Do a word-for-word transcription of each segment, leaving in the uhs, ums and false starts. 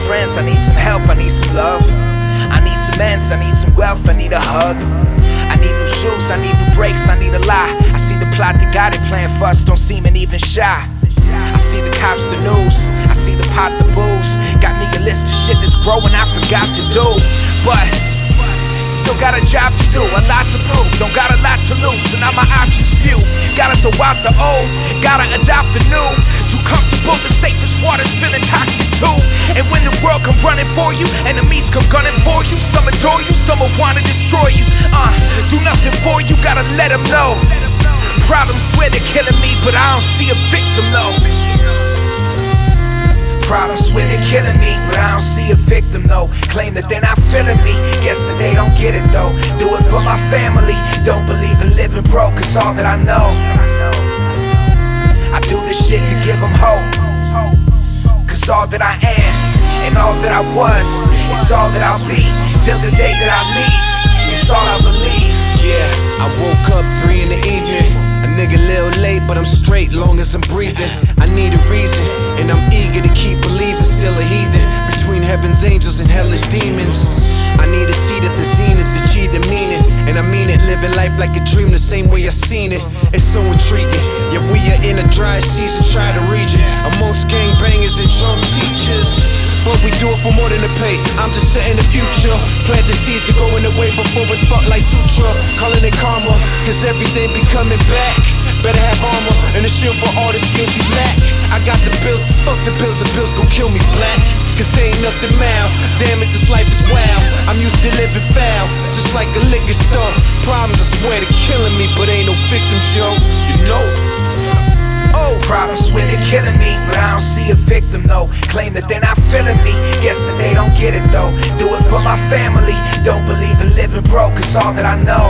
friends, I need some help, I need some love. I need some ends, I need some wealth, I need a hug. I need new shoes, I need new brakes, I need a lie. I see the plot that got it playing for us, don't seem even shy. I see the cops, the news, I see the pot, the booze. Got me a list of shit that's growing I forgot to do. But still got a job to do, a lot to prove. Don't got a lot to lose, so now my options few. Gotta throw out the old, gotta adopt the new. Too comfortable, the safest water's feeling toxic too. And when the world come running for you, enemies come gunning for you. Some adore you, some will wanna destroy you. Uh, do nothing for you, gotta let them know. Problems swear they're killing me, but I don't see a victim though. Problems swear they're killing me, but I don't see a victim though. Claim that they're not feeling me, guess that they don't get it though. Do it for my family, don't believe in living broke, it's all that I know. I do this shit to give them hope, cause all that I am, and all that I was, is all that I'll be, till the day that I leave, it's all I believe. Yeah, I woke up three in the evening. A nigga little late, but I'm straight long as I'm breathing. I need a reason, and I'm eager to keep believing. Still a heathen, between heaven's angels and hellish demons. I need a seat at the zenith, achieve the meaning. And I mean it, living life like a dream the same way I seen it. It's so intriguing, yeah, we are in a dry season, try to reach it. Amongst gangbangers and drunk teachers, but we do it for more than the pay. I'm just setting the future, plant the seeds to go in the way before it's fucked like sutra. Calling it karma, cause everything be coming back. Better have armor and a shield for all the skills you lack. I got the bills, fuck the bills, the bills gon' kill me black. Cause ain't nothing mild, damn it, this life is wild. I'm used to living foul, just like a liquor store. Problems, I swear, they're killing me, but ain't no victims, yo, you know. Oh, problems swear they're killing me, but I don't see a victim though. Claim that they're not feeling me, guess that they don't get it though. Do it for my family, don't believe in living broke, it's all that I know.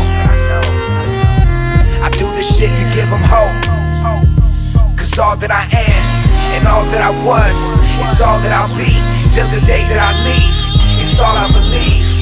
I do this shit to give them hope, cause all that I am, and all that I was, is all that I'll be, till the day that I leave, it's all I believe.